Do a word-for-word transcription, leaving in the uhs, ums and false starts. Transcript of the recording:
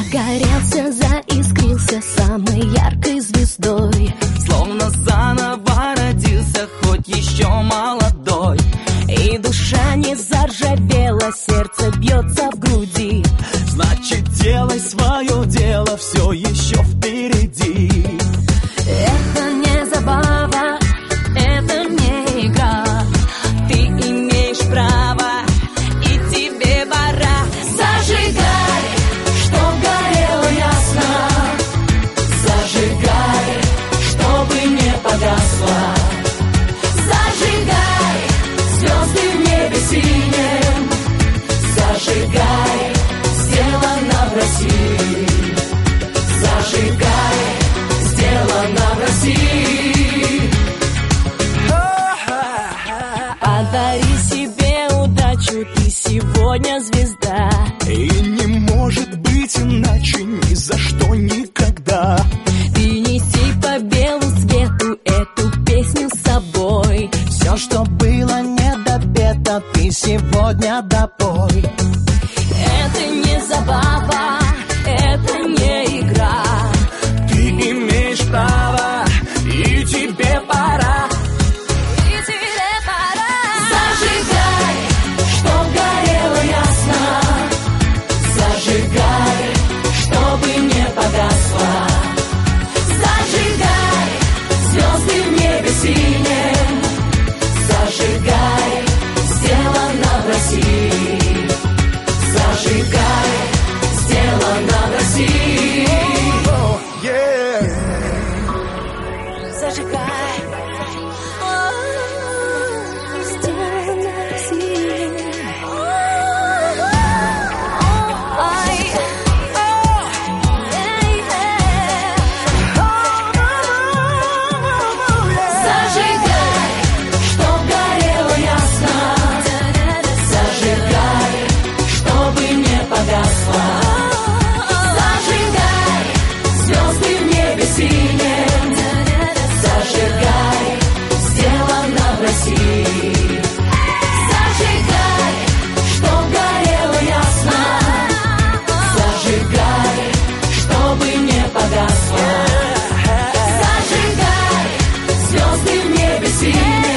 Загорелся, заискрился самой яркой звездой, словно заново родился, хоть еще молодой. И душа не заржавела, сердце бьется в груди. Значит, делай свое дело, все еще впереди. Это не забава, это не игра. Ты имеешь право, и тебе пора. Зажигай, чтоб горело ясно. Зажигай, чтобы не погасло. Зажигай, звезды в небе синем. Зажигай, сделано в России. Зажигай, сделано в России. Подари себе удачу, ты сегодня звезда. И не может быть иначе ни за что никогда. Ты неси по белу свету эту песню с собой. Все, что было недопето, ты сегодня допой. Это не забава, это не игра. Ты имеешь право, и тебе пора. И тебе пора. Зажигай, чтоб горело ясно. Зажигай, чтобы не погасло. Зажигай, звезды в небе синем. Зажигай, сделано в России. Зажигай, сделано в России. Зажигай. Сделано в России. Ай. Зажигай, чтоб горело ясно. Зажигай, чтобы не погасло. Зажигай, звезды в небе синем. Зажигай, сделано в России. Зажигай, чтоб горело ясно. Зажигай, чтобы не погасло. Зажигай, звезды в небе синем.